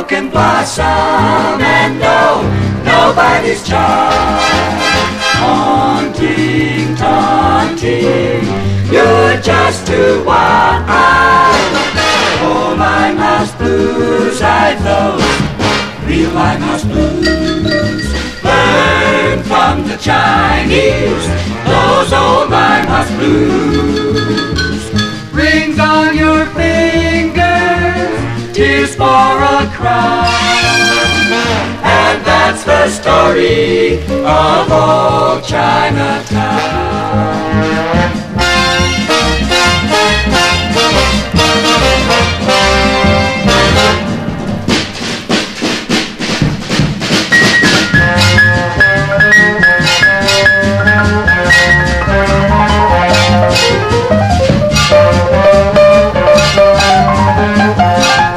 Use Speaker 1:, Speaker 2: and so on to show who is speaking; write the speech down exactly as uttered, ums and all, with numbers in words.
Speaker 1: can blossom and know nobody's child. Taunting, taunting, you're just too wild. Oh, Limehouse Blues, I've those real Limehouse Blues. Learn from the Chinese those old Limehouse Blues. Rings on your fingers, tears for a crown, and that's the story of old Chinatown.